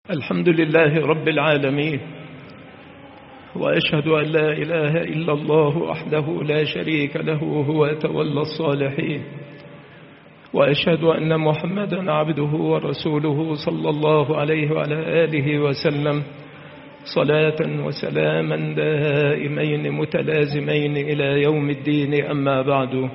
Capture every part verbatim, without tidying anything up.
الحمد لله رب العالمين، وأشهد أن لا إله إلا الله وحده لا شريك له هو تولى الصالحين، وأشهد أن محمدا عبده ورسوله صلى الله عليه وعلى آله وسلم صلاة وسلاما دائمين متلازمين إلى يوم الدين. أما بعد،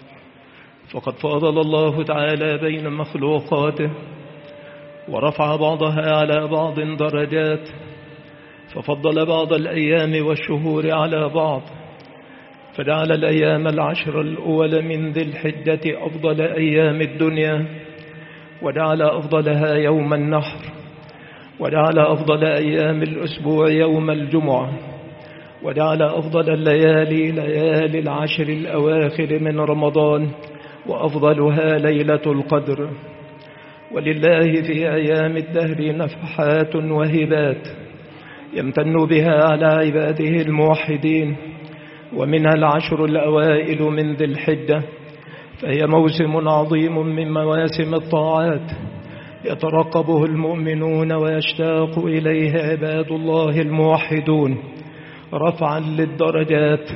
فقد فضل الله تعالى بين مخلوقاته ورفع بعضها على بعض درجات، ففضل بعض الأيام والشهور على بعض، فجعل الأيام العشر الأول من ذي الحجة أفضل أيام الدنيا، وجعل أفضلها يوم النحر، وجعل أفضل أيام الأسبوع يوم الجمعة، وجعل أفضل الليالي ليالي العشر الأواخر من رمضان، وأفضلها ليلة القدر. ولله في أيام الدهر نفحات وهبات يمتن بها على عباده الموحدين، ومنها العشر الأوائل من ذي الحجة، فهي موسم عظيم من مواسم الطاعات يترقبه المؤمنون ويشتاق إليه عباد الله الموحدون، رفعا للدرجات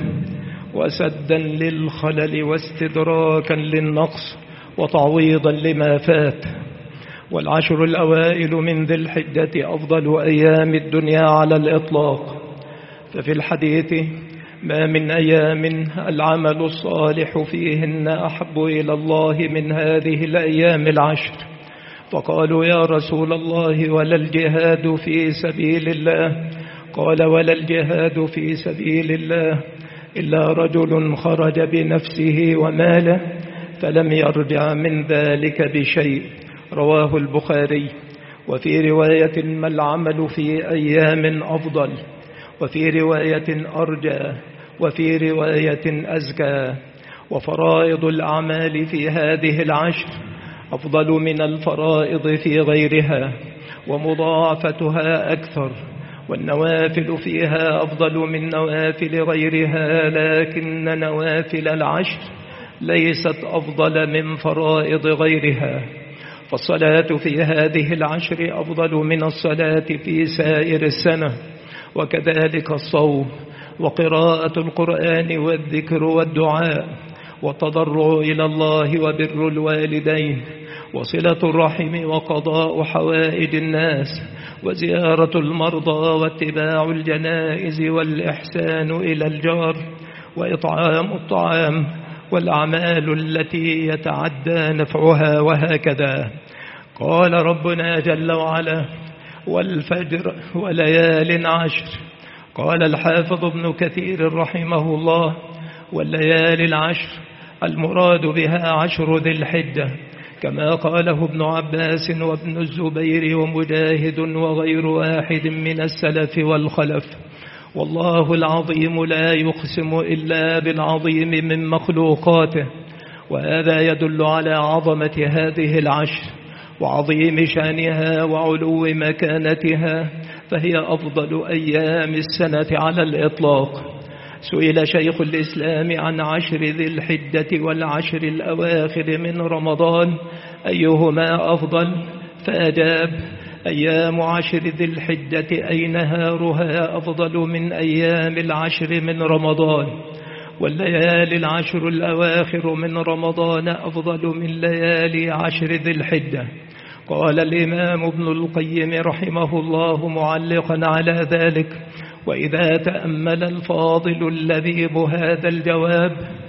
وسدا للخلل واستدراكا للنقص وتعويضا لما فات. والعشر الأوائل من ذي الحجة أفضل أيام الدنيا على الإطلاق، ففي الحديث: ما من أيام العمل الصالح فيهن أحب إلى الله من هذه الأيام العشر. فقالوا: يا رسول الله، ولا الجهاد في سبيل الله؟ قال: ولا الجهاد في سبيل الله إلا رجل خرج بنفسه وماله فلم يرجع من ذلك بشيء، رواه البخاري. وفي رواية: ما العمل في أيام أفضل، وفي رواية أرجى، وفي رواية أزكى. وفرائض الأعمال في هذه العشر أفضل من الفرائض في غيرها، ومضاعفتها أكثر، والنوافل فيها أفضل من نوافل غيرها، لكن نوافل العشر ليست أفضل من فرائض غيرها. فالصلاة في هذه العشر أفضل من الصلاة في سائر السنة، وكذلك الصوم وقراءة القرآن والذكر والدعاء والتضرع إلى الله وبر الوالدين وصلة الرحم وقضاء حوائج الناس وزيارة المرضى واتباع الجنائز والإحسان إلى الجار وإطعام الطعام والأعمال التي يتعدى نفعها، وهكذا. قال ربنا جل وعلا: والفجر وليال عشر. قال الحافظ ابن كثير رحمه الله: والليالي العشر المراد بها عشر ذي الحجة، كما قاله ابن عباس وابن الزبير ومجاهد وغير واحد من السلف والخلف. والله العظيم لا يقسم إلا بالعظيم من مخلوقاته، وهذا يدل على عظمة هذه العشر وعظيم شانها وعلو مكانتها، فهي أفضل أيام السنة على الإطلاق. سئل شيخ الإسلام عن عشر ذي الحجة والعشر الأواخر من رمضان أيهما أفضل، فأجاب: أيام عشر ذي الحجة أي نهارها أفضل من أيام العشر من رمضان، والليالي العشر الأواخر من رمضان أفضل من ليالي عشر ذي الحجة. قال الإمام ابن القيم رحمه الله معلقا على ذلك: وإذا تأمل الفاضل اللبيب هذا الجواب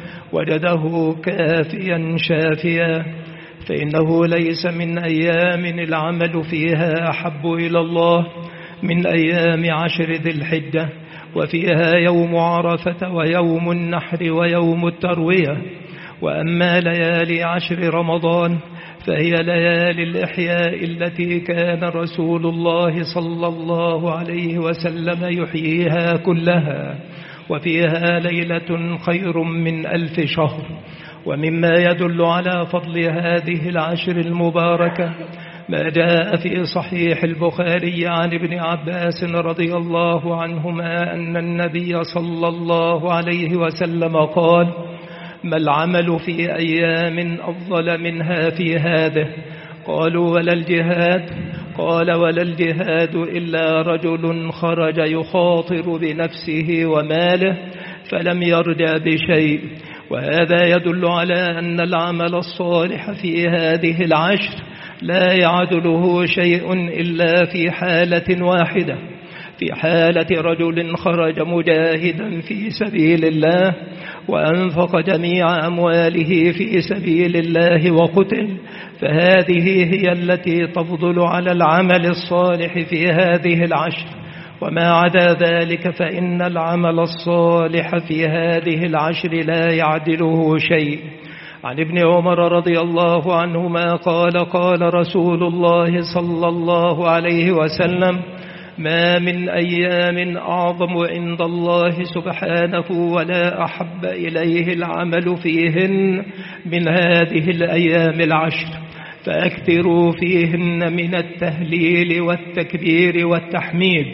وجده كافيا شافيا، فإنه ليس من أيام العمل فيها أحب إلى الله من أيام عشر ذي الحجة، وفيها يوم عرفة ويوم النحر ويوم التروية. وأما ليالي عشر رمضان فهي ليالي الإحياء التي كان رسول الله صلى الله عليه وسلم يحييها كلها، وفيها ليلة خير من ألف شهر. ومما يدل على فضل هذه العشر المباركة ما جاء في صحيح البخاري عن ابن عباس رضي الله عنهما أن النبي صلى الله عليه وسلم قال: ما العمل في أيام أفضل منها في هذه؟ قالوا: ولا الجهاد؟ قال ولا الجهاد إلا رجل خرج يخاطر بنفسه وماله فلم يرجع بشيء. وهذا يدل على أن العمل الصالح في هذه العشر لا يعدله شيء إلا في حالة واحدة، في حالة رجل خرج مجاهدا في سبيل الله وأنفق جميع أمواله في سبيل الله وقتل، فهذه هي التي تفضل على العمل الصالح في هذه العشر. وما عدا ذلك فإن العمل الصالح في هذه العشر لا يعدله شيء. عن ابن عمر رضي الله عنهما قال قال رسول الله صلى الله عليه وسلم: ما من أيام أعظم عند الله سبحانه ولا أحب إليه العمل فيهن من هذه الأيام العشر، فأكثروا فيهن من التهليل والتكبير والتحميد.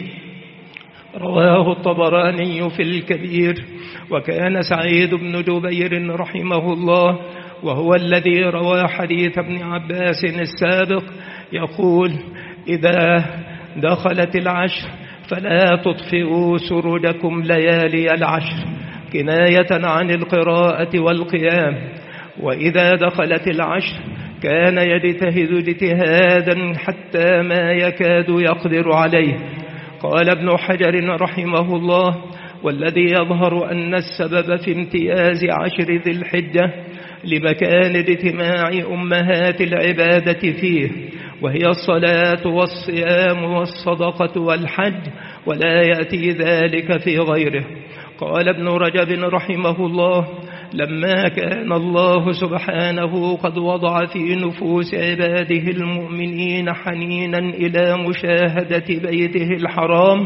رواه الطبراني في الكبير. وكان سعيد بن جبير رحمه الله وهو الذي روى حديث ابن عباس السابق يقول: إذا دخلت العشر فلا تطفئوا سرجكم ليالي العشر، كناية عن القراءة والقيام. وإذا دخلت العشر كان يجتهد اجتهادا حتى ما يكاد يقدر عليه. قال ابن حجر رحمه الله: والذي يظهر أن السبب في امتياز عشر ذي الحجة لمكان اجتماع أمهات العبادة فيه، وهي الصلاة والصيام والصدقة والحج، ولا يأتي ذلك في غيره. قال ابن رجب رحمه الله: لما كان الله سبحانه قد وضع في نفوس عباده المؤمنين حنينا إلى مشاهدة بيته الحرام،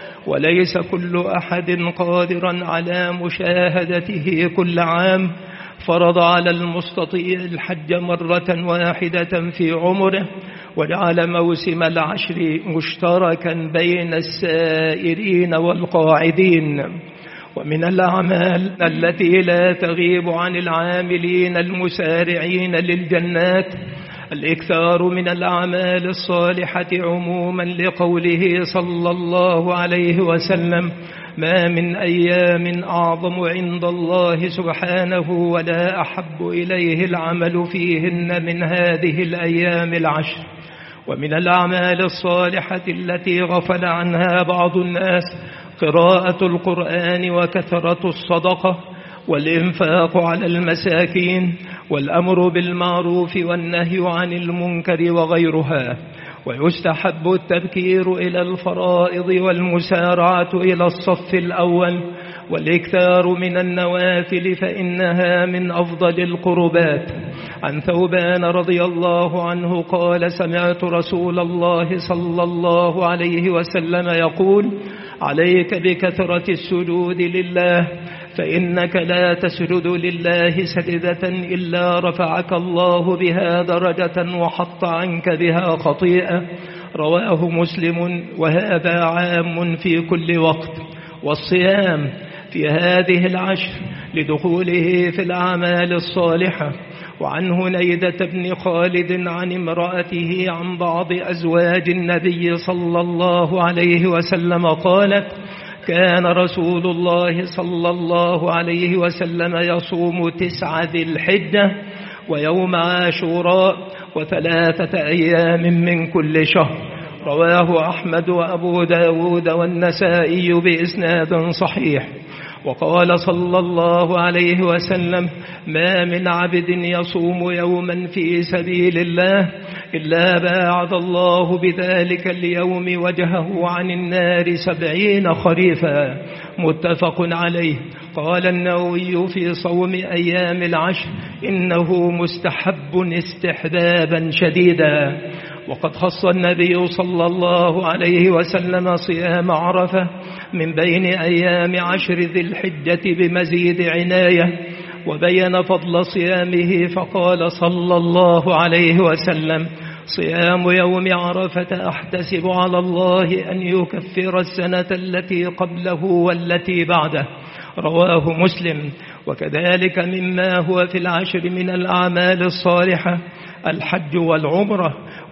وليس كل أحد قادرا على مشاهدته كل عام، فرض على المستطيع الحج مرة واحدة في عمره، وجعل موسم العشر مشتركا بين السائرين والقاعدين. ومن الأعمال التي لا تغيب عن العاملين المسارعين للجنات الإكثار من الأعمال الصالحة عموما، لقوله صلى الله عليه وسلم: ما من أيام أعظم عند الله سبحانه ولا أحب إليه العمل فيهن من هذه الأيام العشر. ومن الأعمال الصالحة التي غفل عنها بعض الناس قراءة القرآن وكثرة الصدقة والإنفاق على المساكين والأمر بالمعروف والنهي عن المنكر وغيرها. ويستحب التبكير إلى الفرائض والمسارعة إلى الصف الأول والإكثار من النوافل، فإنها من أفضل القربات. عن ثوبان رضي الله عنه قال: سمعت رسول الله صلى الله عليه وسلم يقول: عليك بكثرة السجود لله، فإنك لا تسجد لله سجدة إلا رفعك الله بها درجة وحط عنك بها خطيئة. رواه مسلم. وهذا عام في كل وقت. والصيام في هذه العشر لدخوله في الأعمال الصالحة. وعن هنيدة بن خالد عن امرأته عن بعض أزواج النبي صلى الله عليه وسلم قالت: كان رسول الله صلى الله عليه وسلم يصوم تسعة ذي الحجة ويوم عاشوراء وثلاثة أيام من كل شهر. رواه أحمد وأبو داود والنسائي بإسناد صحيح. وقال صلى الله عليه وسلم: ما من عبد يصوم يوما في سبيل الله إلا باعد الله بذلك اليوم وجهه عن النار سبعين خريفا. متفق عليه. قال النووي في صوم أيام العشر: إنه مستحب استحبابا شديدا. وقد خص النبي صلى الله عليه وسلم صيام عرفة من بين أيام عشر ذي الحجة بمزيد عناية، وبين فضل صيامه فقال صلى الله عليه وسلم: صيام يوم عرفة أحتسب على الله أن يكفر السنة التي قبله والتي بعده. رواه مسلم. وكذلك مما هو في العشر من الأعمال الصالحة الحج والعمرة،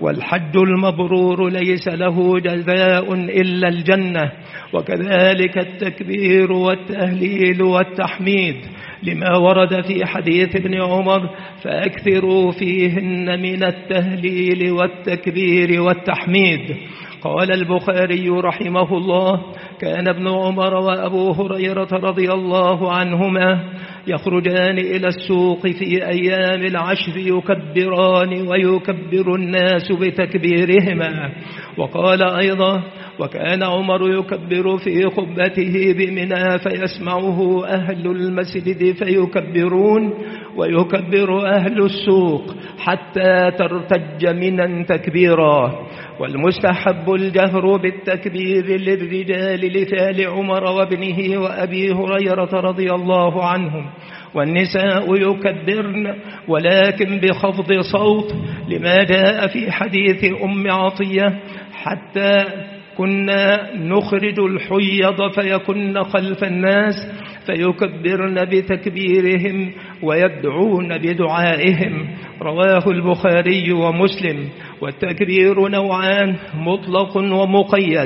والحج المبرور ليس له جزاء إلا الجنة. وكذلك التكبير والتهليل والتحميد لما ورد في حديث ابن عمر: فأكثروا فيهن من التهليل والتكبير والتحميد. قال البخاري رحمه الله: كان ابن عمر وأبو هريرة رضي الله عنهما يخرجان إلى السوق في أيام العشر يكبران ويكبر الناس بتكبيرهما. وقال أيضا: وكان عمر يكبر في خطبته بمنى فيسمعه أهل المسجد فيكبرون ويكبر أهل السوق حتى ترتج منا تكبيرا. والمستحب الجهر بالتكبير للرجال لفعل عمر وابنه وأبي هريرة رضي الله عنهم، والنساء يكبرن ولكن بخفض صوت لما جاء في حديث أم عطية: حتى كنا نخرج الحيض فيكن خلف الناس فيكبرن بتكبيرهم ويدعون بدعائهم. رواه البخاري ومسلم. والتكبير نوعان: مطلق ومقيد.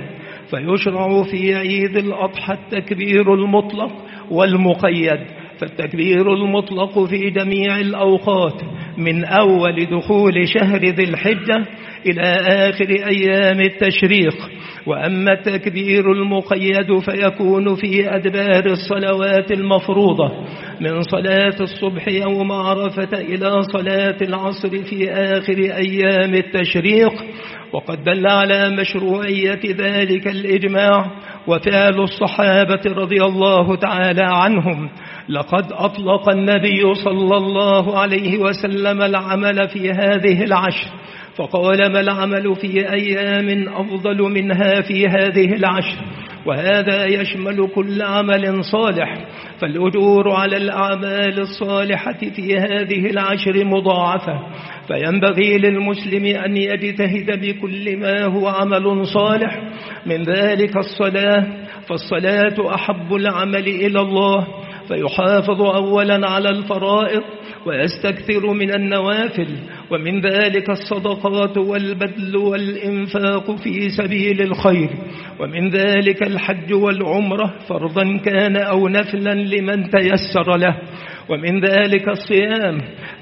فيشرع في عيد الأضحى التكبير المطلق والمقيد. فالتكبير المطلق في جميع الأوقات من أول دخول شهر ذي الحجة إلى آخر أيام التشريق. وأما التكبير المقيد فيكون في أدبار الصلوات المفروضة من صلاة الصبح يوم عرفة إلى صلاة العصر في آخر أيام التشريق. وقد دل على مشروعية ذلك الإجماع وفعل الصحابة رضي الله تعالى عنهم. لقد أطلق النبي صلى الله عليه وسلم العمل في هذه العشر، فقال: ما العمل في أيام أفضل منها في هذه العشر؟ وهذا يشمل كل عمل صالح، فالأجور على الأعمال الصالحة في هذه العشر مضاعفة. فينبغي للمسلم أن يجتهد بكل ما هو عمل صالح، من ذلك الصلاة، فالصلاة أحب العمل إلى الله، فيحافظ أولا على الفرائض ويستكثر من النوافل، ومن ذلك الصدقات والبذل والإنفاق في سبيل الخير، ومن ذلك الحج والعمرة فرضا كان أو نفلا لمن تيسر له، ومن ذلك الصيام،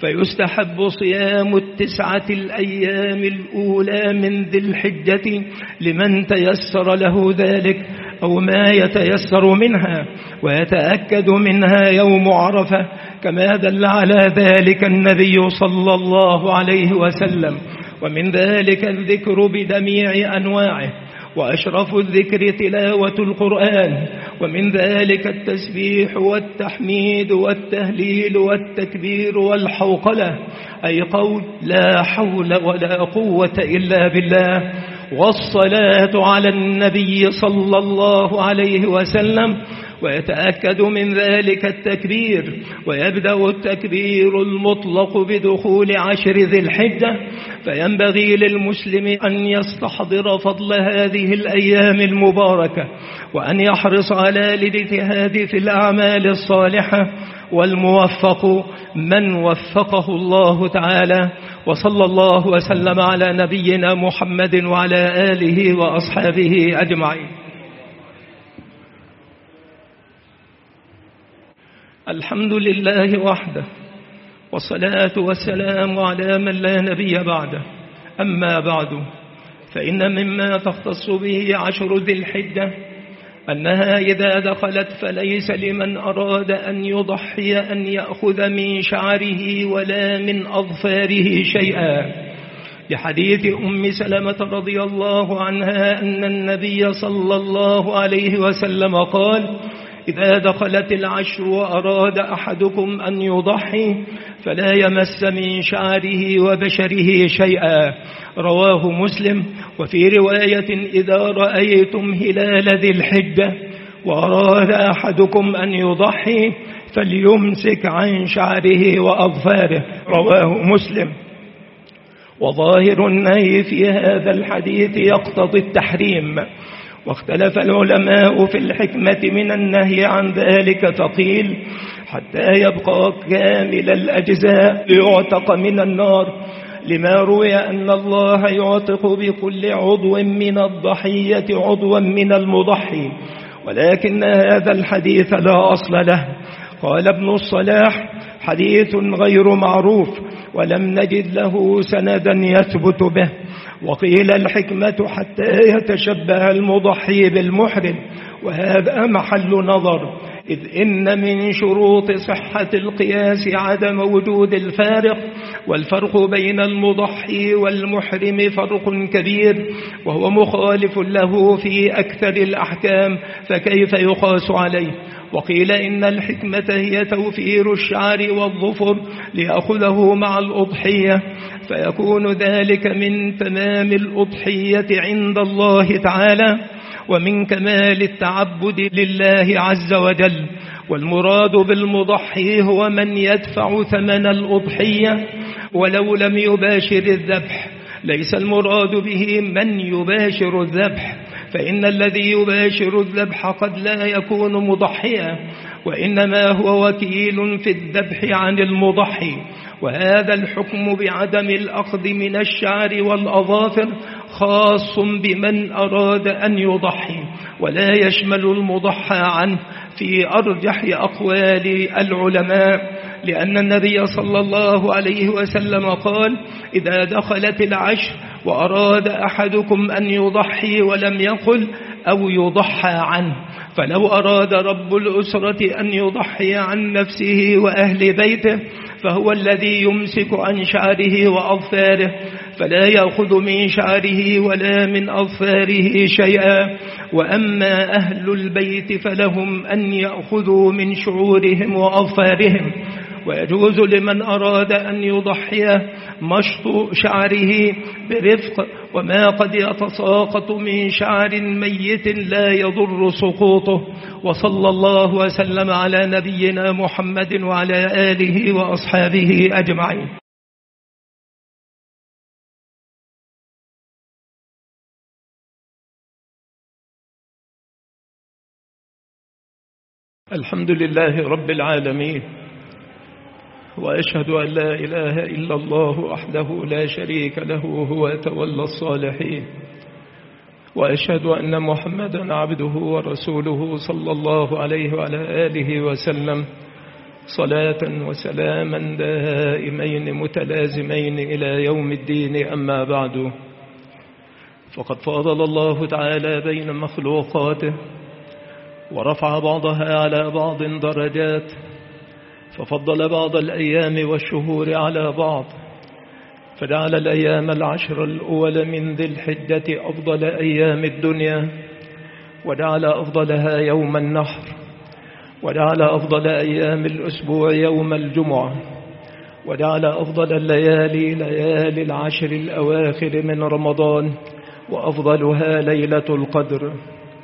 فيستحب صيام التسعة الأيام الأولى من ذي الحجة لمن تيسر له ذلك أو ما يتيسر منها، ويتأكد منها يوم عرفة كما دل على ذلك النبي صلى الله عليه وسلم. ومن ذلك الذكر بجميع أنواعه، وأشرف الذكر تلاوة القرآن، ومن ذلك التسبيح والتحميد والتهليل والتكبير والحوقلة، أي قول لا حول ولا قوة إلا بالله، والصلاة على النبي صلى الله عليه وسلم. ويتأكد من ذلك التكبير، ويبدأ التكبير المطلق بدخول عشر ذي الحجة، فينبغي للمسلم أن يستحضر فضل هذه الأيام المباركة، وأن يحرص على الاجتهاد في الأعمال الصالحة، والموفق من وفقه الله تعالى. وصلى الله وسلم على نبينا محمد وعلى آله وأصحابه أجمعين. الحمد لله وحده، والصلاة والسلام على من لا نبي بعده. أما بعد، فإن مما تختص به عشر ذي الحجة أنها إذا دخلت فليس لمن أراد أن يضحي أن يأخذ من شعره ولا من أظفاره شيئا، لحديث أم سلمة رضي الله عنها أن النبي صلى الله عليه وسلم قال: إذا دخلت العشر وأراد أحدكم أن يضحي فلا يمس من شعره وبشره شيئا. رواه مسلم. وفي رواية: إذا رأيتم هلال ذي الحجة وأراد أحدكم أن يضحي فليمسك عن شعره وأظفاره. رواه مسلم. وظاهر النهي في هذا الحديث يقتضي التحريم، واختلف العلماء في الحكمة من النهي عن ذلك، فقيل: حتى يبقى كامل الأجزاء ليعتق من النار، لما روي أن الله يعتق بكل عضو من الضحية عضوا من المضحي، ولكن هذا الحديث لا أصل له. قال ابن الصلاح: حديث غير معروف ولم نجد له سندا يثبت به. وقيل الحكمة حتى يتشبه المضحي بالمحرم، وهذا محل نظر، إذ إن من شروط صحة القياس عدم وجود الفارق، والفرق بين المضحي والمحرم فرق كبير، وهو مخالف له في أكثر الأحكام، فكيف يقاس عليه؟ وقيل إن الحكمة هي توفير الشعر والظفر ليأخذه مع الأضحية، فيكون ذلك من تمام الأضحية عند الله تعالى ومن كمال التعبد لله عز وجل. والمراد بالمضحي هو من يدفع ثمن الأضحية ولو لم يباشر الذبح، ليس المراد به من يباشر الذبح، فإن الذي يباشر الذبح قد لا يكون مضحيا، وإنما هو وكيل في الذبح عن المضحي. وهذا الحكم بعدم الأخذ من الشعر والأظافر خاص بمن أراد أن يضحي، ولا يشمل المضحى عنه في أرجح أقوال العلماء، لأن النبي صلى الله عليه وسلم قال: إذا دخلت العشر وأراد أحدكم أن يضحي ولم يقل أو يضحى عنه، فلو أراد رب الأسرة أن يضحي عن نفسه وأهل بيته فهو الذي يمسك عن شعره وأظفاره، فلا يأخذ من شعره ولا من أظفاره شيئا. وأما أهل البيت فلهم أن يأخذوا من شعورهم وأظفارهم. ويجوز لمن أراد أن يضحي مشط شعره برفق، وما قد يتساقط من شعر ميت لا يضر سقوطه. وصلى الله وسلم على نبينا محمد وعلى آله وأصحابه أجمعين. الحمد لله رب العالمين، وأشهد أن لا إله إلا الله وحده لا شريك له هو تولى الصالحين، وأشهد أن محمدا عبده ورسوله صلى الله عليه وعلى آله وسلم، صلاة وسلاما دائمين متلازمين إلى يوم الدين. أما بعد، فقد فضل الله تعالى بين مخلوقاته ورفع بعضها على بعض درجات، ففضل بعض الأيام والشهور على بعض، فجعل الأيام العشر الأول من ذي الحجة أفضل أيام الدنيا، وجعل أفضلها يوم النحر، وجعل أفضل أيام الأسبوع يوم الجمعة، وجعل أفضل الليالي ليالي العشر الأواخر من رمضان، وأفضلها ليلة القدر.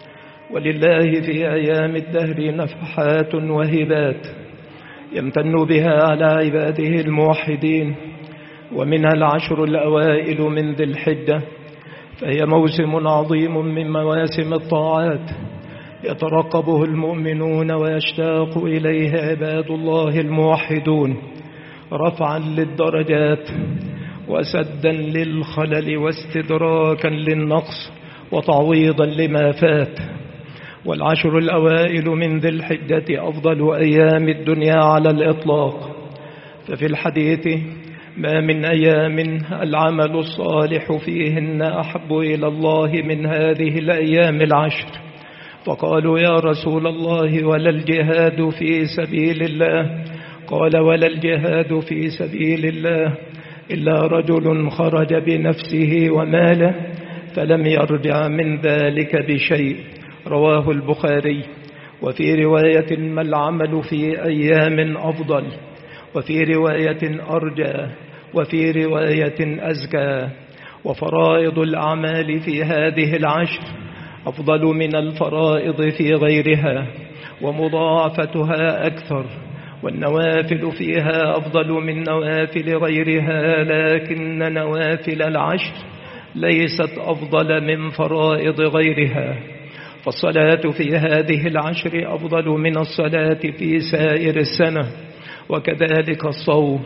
ولله في أيام الدهر نفحات وهبات يمتن بها على عباده الموحدين، ومنها العشر الأوائل من ذي الحجة، فهي موسم عظيم من مواسم الطاعات يترقبه المؤمنون ويشتاق إليه عباد الله الموحدون، رفعا للدرجات وسدا للخلل واستدراكا للنقص وتعويضا لما فات. والعشر الأوائل من ذي الحجة أفضل أيام الدنيا على الإطلاق، ففي الحديث: ما من أيام العمل الصالح فيهن أحب إلى الله من هذه الأيام العشر. فقالوا: يا رسول الله ولا الجهاد في سبيل الله؟ قال: ولا الجهاد في سبيل الله إلا رجل خرج بنفسه وماله فلم يرجع من ذلك بشيء، رواه البخاري. وفي رواية: ما العمل في أيام أفضل، وفي رواية أرجى، وفي رواية أزكى. وفرائض الأعمال في هذه العشر أفضل من الفرائض في غيرها، ومضاعفتها أكثر، والنوافل فيها أفضل من نوافل غيرها، لكن نوافل العشر ليست أفضل من فرائض غيرها. فالصلاة في هذه العشر أفضل من الصلاة في سائر السنة، وكذلك الصوم،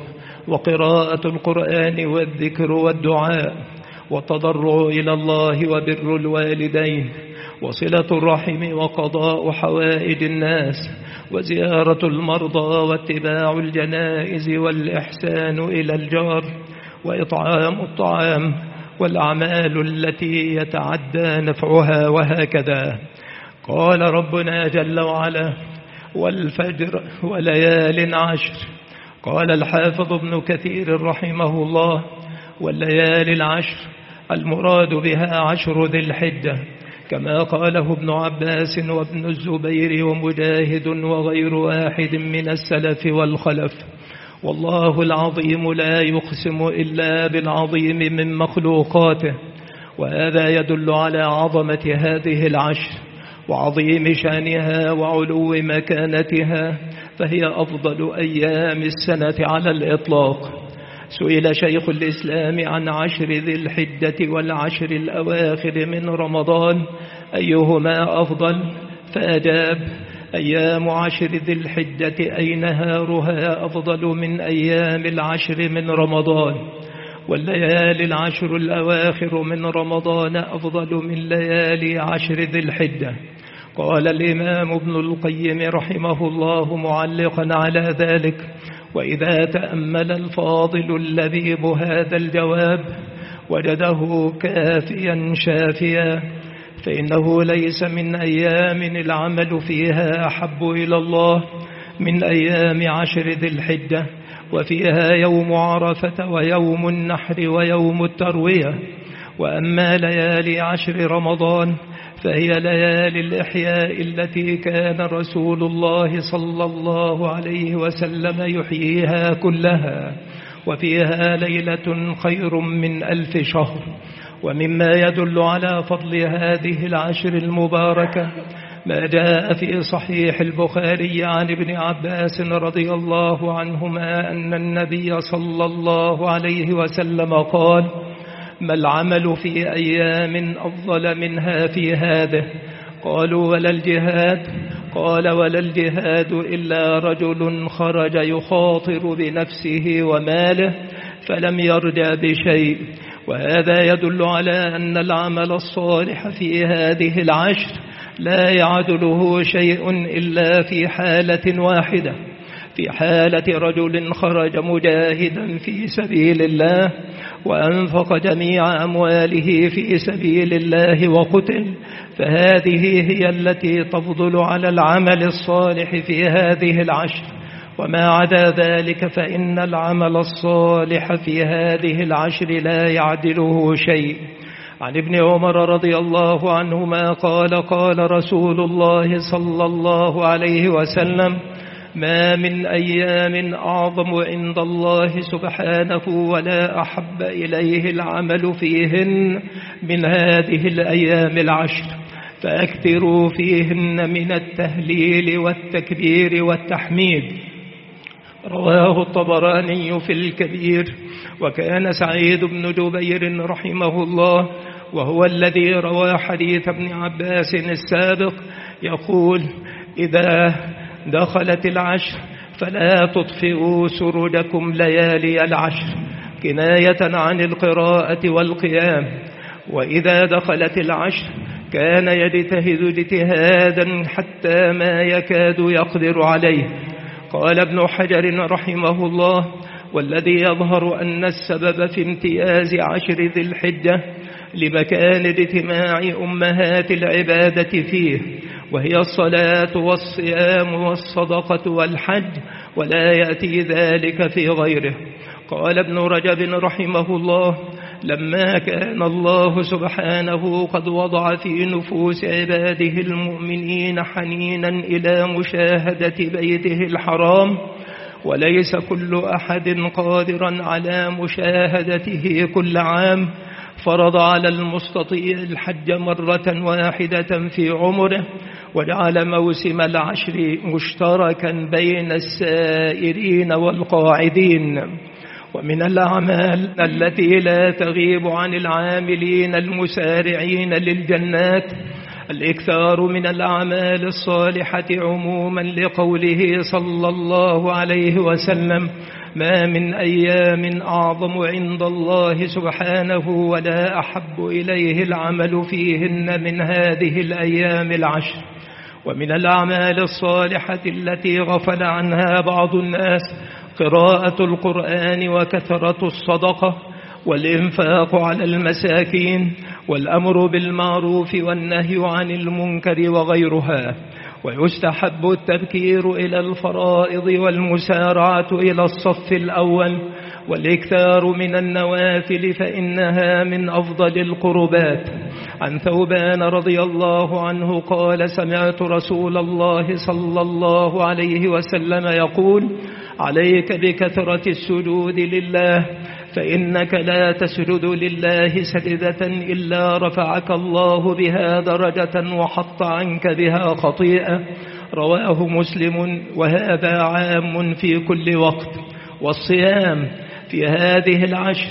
وقراءة القرآن والذكر والدعاء والتضرع إلى الله وبر الوالدين وصلة الرحم وقضاء حوائج الناس وزيارة المرضى واتباع الجنائز والإحسان إلى الجار وإطعام الطعام والأعمال التي يتعدى نفعها، وهكذا. قال ربنا جل وعلا: والفجر وليال عشر. قال الحافظ ابن كثير رحمه الله: والليالي العشر المراد بها عشر ذي الحجة، كما قاله ابن عباس وابن الزبير ومجاهد وغير واحد من السلف والخلف. والله العظيم لا يقسم إلا بالعظيم من مخلوقاته، وهذا يدل على عظمة هذه العشر وعظيم شانها وعلو مكانتها، فهي أفضل أيام السنة على الإطلاق. سئل شيخ الإسلام عن عشر ذي الحجة والعشر الأواخر من رمضان أيهما أفضل، فأجاب: أيام عشر ذي الحجة أي نهارها أفضل من أيام العشر من رمضان، والليالي العشر الأواخر من رمضان أفضل من ليالي عشر ذي الحجة. قال الإمام ابن القيم رحمه الله معلقا على ذلك: وإذا تأمل الفاضل اللبيب هذا الجواب وجده كافيا شافيا، فإنه ليس من أيام العمل فيها أحب إلى الله من أيام عشر ذي الحجة، وفيها يوم عرفة ويوم النحر ويوم التروية. وأما ليالي عشر رمضان فهي ليالي الإحياء التي كان رسول الله صلى الله عليه وسلم يحييها كلها، وفيها ليلة خير من ألف شهر. ومما يدل على فضل هذه العشر المباركة ما جاء في صحيح البخاري عن ابن عباس رضي الله عنهما أن النبي صلى الله عليه وسلم قال: ما العمل في أيام أفضل منها في هذه؟ قالوا: ولا الجهاد؟ قال: ولا الجهاد إلا رجل خرج يخاطر بنفسه وماله فلم يرجع بشيء. وهذا يدل على أن العمل الصالح في هذه العشر لا يعدله شيء إلا في حالة واحدة، في حالة رجل خرج مجاهدا في سبيل الله وأنفق جميع أمواله في سبيل الله وقتل، فهذه هي التي تفضل على العمل الصالح في هذه العشر. وما عدا ذلك فإن العمل الصالح في هذه العشر لا يعدله شيء. عن ابن عمر رضي الله عنهما قال: قال رسول الله صلى الله عليه وسلم: ما من أيام أعظم عند الله سبحانه ولا أحب إليه العمل فيهن من هذه الأيام العشر، فأكثروا فيهن من التهليل والتكبير والتحميد. رواه الطبراني في الكبير. وكان سعيد بن جبير رحمه الله وهو الذي روى حديث ابن عباس السابق يقول: إذا دخلت العشر فلا تطفئوا سرجكم ليالي العشر، كناية عن القراءة والقيام. وإذا دخلت العشر كان يجتهد اجتهادا حتى ما يكاد يقدر عليه. قال ابن حجر رحمه الله: والذي يظهر أن السبب في امتياز عشر ذي الحجة لمكان اجتماع أمهات العبادة فيه، وهي الصلاة والصيام والصدقة والحج، ولا يأتي ذلك في غيره. قال ابن رجب رحمه الله: لما كان الله سبحانه قد وضع في نفوس عباده المؤمنين حنينا إلى مشاهدة بيته الحرام، وليس كل أحد قادرا على مشاهدته كل عام، فرض على المستطيع الحج مرة واحدة في عمره، وجعل موسم العشر مشتركا بين السائرين والقاعدين. ومن الأعمال التي لا تغيب عن العاملين المسارعين للجنات الإكثار من الأعمال الصالحة عموما، لقوله صلى الله عليه وسلم: ما من أيام أعظم عند الله سبحانه ولا أحب إليه العمل فيهن من هذه الأيام العشر. ومن الأعمال الصالحة التي غفل عنها بعض الناس قراءة القرآن وكثرة الصدقة والإنفاق على المساكين والأمر بالمعروف والنهي عن المنكر وغيرها. ويستحب التبكير إلى الفرائض والمسارعة إلى الصف الأول والإكثار من النوافل فإنها من أفضل القربات. عن ثوبان رضي الله عنه قال سمعت رسول الله صلى الله عليه وسلم يقول عليك بكثرة السجود لله فإنك لا تسجد لله سجدة إلا رفعك الله بها درجة وحط عنك بها خطيئة. رواه مسلم. وهذا عام في كل وقت. والصيام في هذه العشر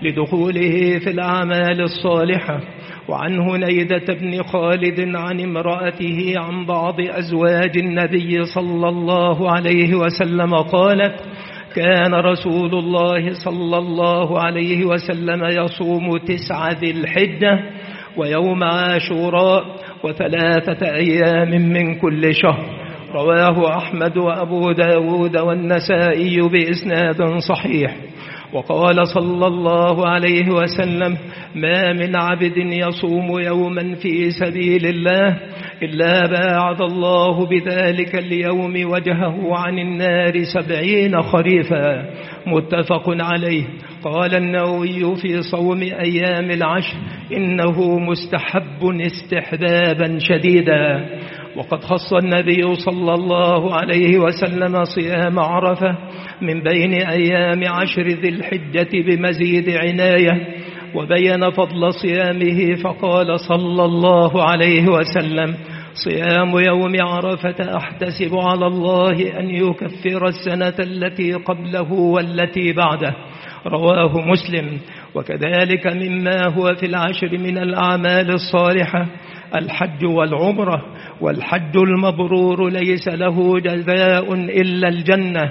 لدخوله في الأعمال الصالحة. وعن هنيدة بن خالد عن امرأته عن بعض أزواج النبي صلى الله عليه وسلم قالت كان رسول الله صلى الله عليه وسلم يصوم تسعة ذي الحجة ويوم عاشوراء وثلاثة أيام من كل شهر. رواه أحمد وأبو داود والنسائي بإسناد صحيح. وقال صلى الله عليه وسلم ما من عبد يصوم يوما في سبيل الله إلا باعد الله بذلك اليوم وجهه عن النار سبعين خريفا. متفق عليه. قال النووي في صوم أيام العشر إنه مستحب استحبابا شديدا. وقد خص النبي صلى الله عليه وسلم صيام عرفة من بين أيام عشر ذي الحجة بمزيد عناية وبين فضل صيامه فقال صلى الله عليه وسلم صيام يوم عرفة أحتسب على الله أن يكفر السنة التي قبله والتي بعده. رواه مسلم. وكذلك مما هو في العشر من الأعمال الصالحة الحج والعمرة. والحج المبرور ليس له جزاء إلا الجنة.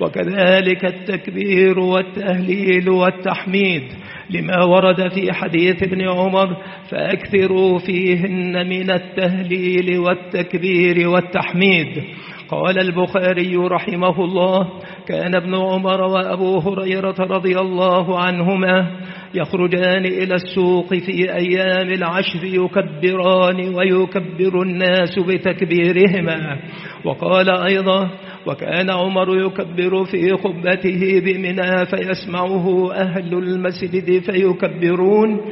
وكذلك التكبير والتهليل والتحميد لما ورد في حديث ابن عمر فأكثروا فيهن من التهليل والتكبير والتحميد. قال البخاري رحمه الله كان ابن عمر وأبو هريرة رضي الله عنهما يخرجان إلى السوق في أيام العشر يكبران ويكبر الناس بتكبيرهما. وقال أيضا وكان عمر يكبر في خطبته بمنى فيسمعه أهل المسجد فيكبرون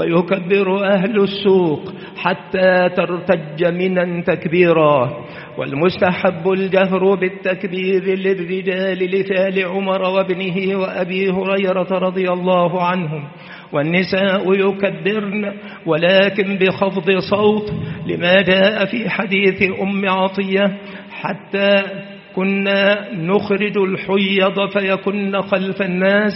ويكبر أهل السوق حتى ترتج منا تكبيرا. والمستحب الجهر بالتكبير للرجال لفعل عمر وابنه وأبي هريرة رضي الله عنهم. والنساء يكبرن ولكن بخفض صوت لما جاء في حديث أم عطية حتى كنا نخرج الحيض فيكن خلف الناس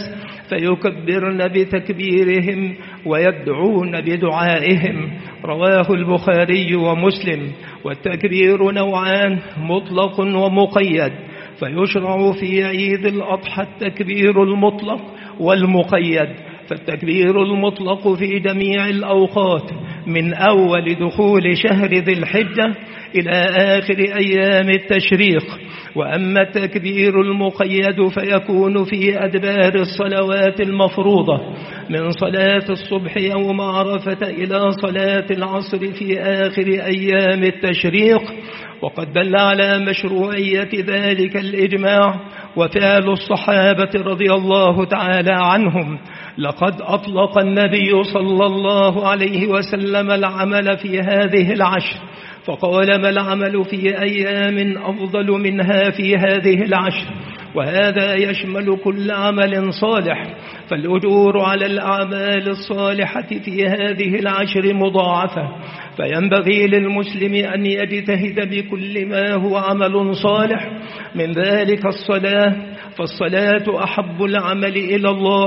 فيكبرن بتكبيرهم ويدعون بدعائهم. رواه البخاري ومسلم. والتكبير نوعان مطلق ومقيد. فيشرع في عيد الأضحى التكبير المطلق والمقيد. فالتكبير المطلق في جميع الأوقات من أول دخول شهر ذي الحجة إلى آخر أيام التشريق. وأما التكبير المقيد فيكون في أدبار الصلوات المفروضة من صلاة الصبح يوم عرفة إلى صلاة العصر في آخر أيام التشريق. وقد دل على مشروعية ذلك الإجماع وفعل الصحابة رضي الله تعالى عنهم. لقد أطلق النبي صلى الله عليه وسلم العمل في هذه العشر فقال ما العمل في أيام أفضل منها في هذه العشر. وهذا يشمل كل عمل صالح. فالأجور على الأعمال الصالحة في هذه العشر مضاعفة. فينبغي للمسلم أن يجتهد بكل ما هو عمل صالح من ذلك الصلاة. فالصلاة أحب العمل إلى الله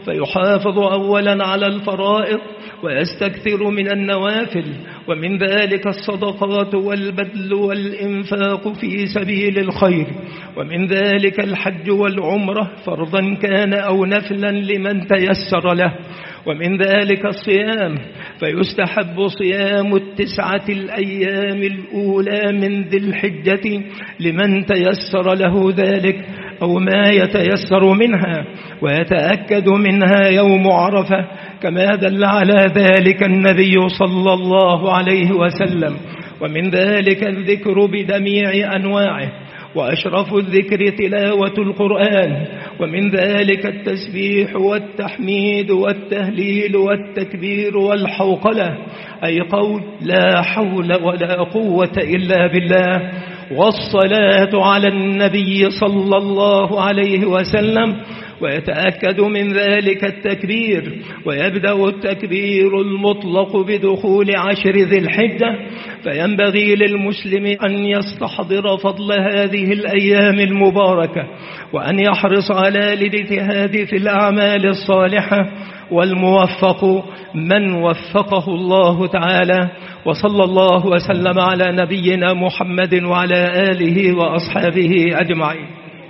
فيحافظ أولا على الفرائض ويستكثر من النوافل، ومن ذلك الصدقات والبذل والإنفاق في سبيل الخير، ومن ذلك الحج والعمرة فرضا كان أو نفلا لمن تيسر له، ومن ذلك الصيام فيستحب صيام التسعة الأيام الأولى من ذي الحجة لمن تيسر له ذلك أو ما يتيسر منها، ويتأكد منها يوم عرفة كما دل على ذلك النبي صلى الله عليه وسلم. ومن ذلك الذكر بجميع أنواعه، وأشرف الذكر تلاوة القرآن، ومن ذلك التسبيح والتحميد والتهليل والتكبير والحوقلة، أي قول لا حول ولا قوة إلا بالله، والصلاة على النبي صلى الله عليه وسلم. ويتأكد من ذلك التكبير، ويبدأ التكبير المطلق بدخول عشر ذي الحجة، فينبغي للمسلم أن يستحضر فضل هذه الأيام المباركة، وأن يحرص على الاجتهاد في الأعمال الصالحة، والموفق من وفقه الله تعالى. وصلى الله وسلم على نبينا محمد وعلى آله وأصحابه أجمعين.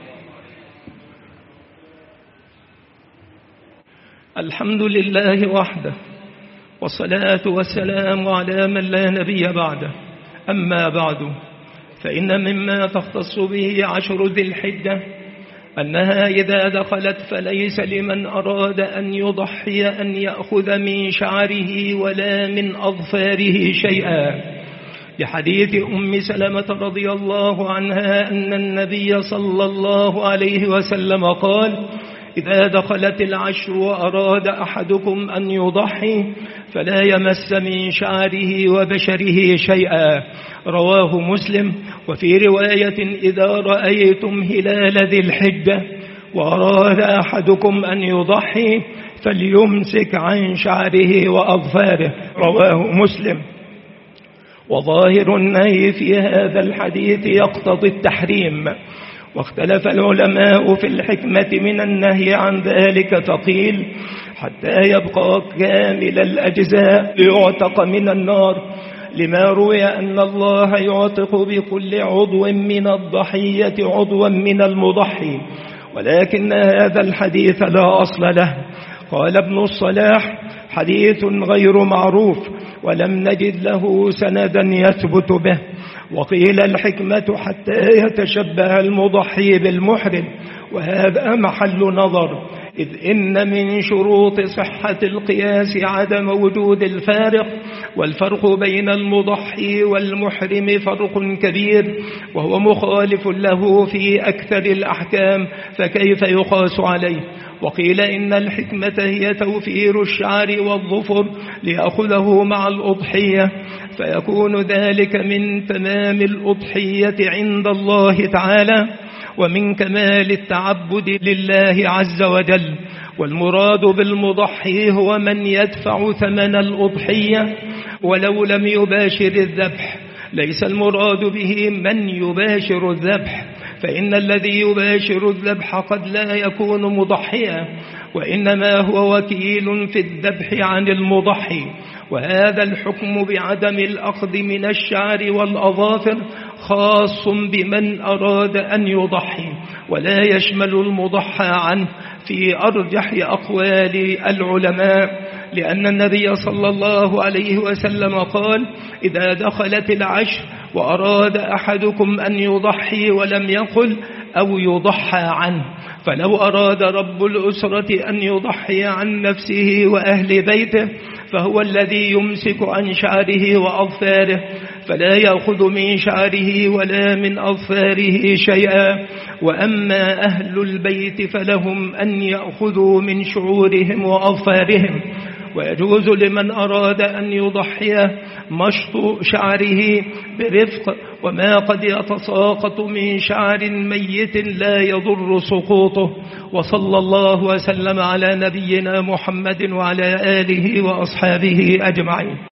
الحمد لله وحده، والصلاة والسلام على من لا نبي بعده. أما بعد، فإن مما تختص به عشر ذي الحجة أنها إذا دخلت فليس لمن أراد أن يضحي أن يأخذ من شعره ولا من أظفاره شيئا، لحديث أم سلمة رضي الله عنها أن النبي صلى الله عليه وسلم قال: إذا دخلت العشر وأراد أحدكم أن يضحي فلا يمس من شعره وبشره شيئا، رواه مسلم. وفي رواية: إذا رأيتم هلال ذي الحجة وأراد أحدكم أن يضحي فليمسك عن شعره وأظفاره، رواه مسلم. وظاهر النهي في هذا الحديث يقتضي التحريم، واختلف العلماء في الحكمة من النهي عن ذلك، فقيل حتى يبقى كامل الأجزاء ليعتق من النار، لما روي أن الله يعتق بكل عضو من الضحية عضوا من المضحي، ولكن هذا الحديث لا أصل له. قال ابن الصلاح: حديث غير معروف ولم نجد له سندا يثبت به. وقيل الحكمة حتى يتشبه المضحي بالمحرم، وهذا محل نظر، إذ إن من شروط صحة القياس عدم وجود الفارق، والفرق بين المضحي والمحرم فرق كبير، وهو مخالف له في أكثر الأحكام، فكيف يقاس عليه؟ وقيل إن الحكمة هي توفير الشعر والظفر ليأخذه مع الأضحية، فيكون ذلك من تمام الأضحية عند الله تعالى، ومن كمال التعبد لله عز وجل. والمراد بالمضحي هو من يدفع ثمن الأضحية ولو لم يباشر الذبح، ليس المراد به من يباشر الذبح، فإن الذي يباشر الذبح قد لا يكون مضحيا، وإنما هو وكيل في الذبح عن المضحي. وهذا الحكم بعدم الأخذ من الشعر والأظافر خاص بمن أراد أن يضحي، ولا يشمل المضحى عنه في أرجح أقوال العلماء، لأن النبي صلى الله عليه وسلم قال: إذا دخلت العشر وأراد أحدكم أن يضحي ولم يقل أو يضحى عنه، فلو أراد رب الأسرة أن يضحي عن نفسه وأهل بيته فهو الذي يمسك عن شعره وأظفاره، فلا يأخذ من شعره ولا من أظفاره شيئا. وأما أهل البيت فلهم أن يأخذوا من شعورهم وأظفارهم. ويجوز لمن أراد أن يضحي مشط شعره برفق، وما قد يتساقط من شعر ميت لا يضر سقوطه. وصلى الله وسلم على نبينا محمد وعلى آله وأصحابه أجمعين.